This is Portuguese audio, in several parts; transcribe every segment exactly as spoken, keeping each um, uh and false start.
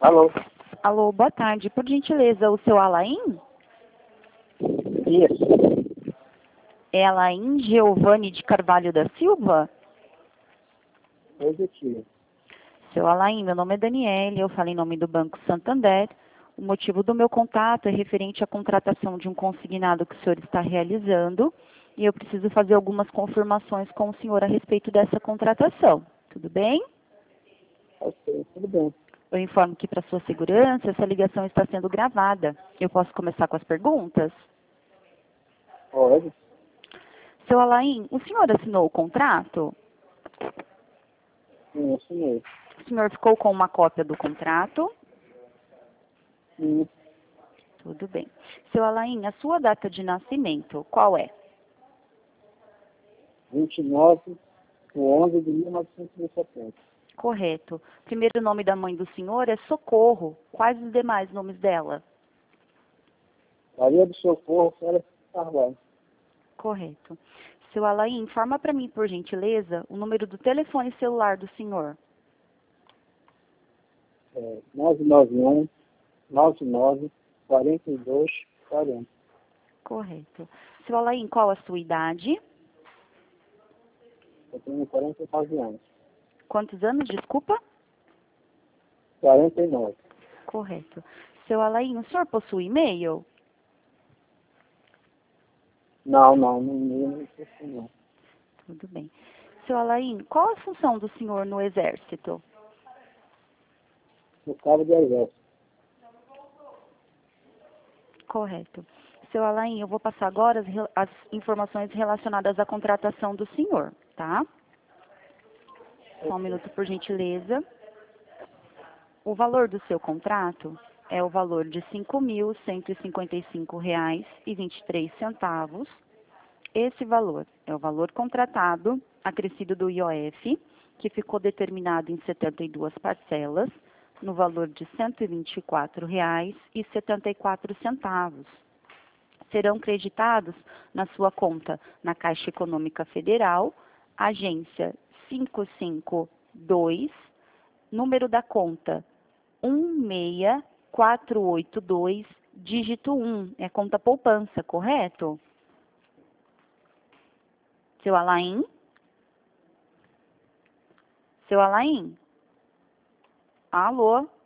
Alô? Alô, boa tarde. Por gentileza, o seu Alain? Isso. É Alain Giovanni de Carvalho da Silva? Positivo. Seu Alain, meu nome é Daniele, eu falo em nome do Banco Santander. O motivo do meu contato é referente à contratação de um consignado que o senhor está realizando e eu preciso fazer algumas confirmações com o senhor a respeito dessa contratação. Tudo bem? Ok, tudo bem. Eu informo que, para sua segurança, essa ligação está sendo gravada. Eu posso começar com as perguntas? Pode? Seu Alain, o senhor assinou o contrato? Sim, assinei. O senhor ficou com uma cópia do contrato? Sim, Tudo bem. Seu Alain, a sua data de nascimento, qual é? vinte e nove de onze de mil novecentos e setenta. Correto. Primeiro nome da mãe do senhor é Socorro. Quais os demais nomes dela? Maria do Socorro, Félix Carvalho. Correto. Seu Alain, informa para mim, por gentileza, o número do telefone celular do senhor. É, nove nove um, nove nove, quatro dois, quarenta. Correto. Seu Alain, qual a sua idade? Eu tenho quarenta e nove anos. Quantos anos, desculpa? quarenta e nove. Correto. Seu Alain, o senhor possui e-mail? Não, não, não, não, não, não, não. Tudo bem. Seu Alain, qual a função do senhor no Exército? No cabo do exército. Correto. Seu Alain, eu vou passar agora as, re- as informações relacionadas à contratação do senhor, tá? Só um minuto, por gentileza. O valor do seu contrato é o valor de cinco mil cento e cinquenta e cinco reais e vinte e três centavos. Esse valor é o valor contratado, acrescido do I O F, que ficou determinado em setenta e duas parcelas, no valor de cento e vinte e quatro reais e setenta e quatro centavos. Serão creditados na sua conta na Caixa Econômica Federal, agência quinhentos e cinquenta e dois, número da conta um seis quatro oito dois, dígito um. É conta poupança, correto? Seu Alain? Seu Alain? Alô?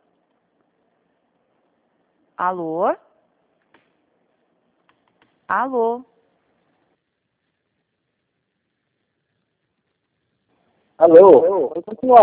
Alô? Alô? Alô? Pode continuar.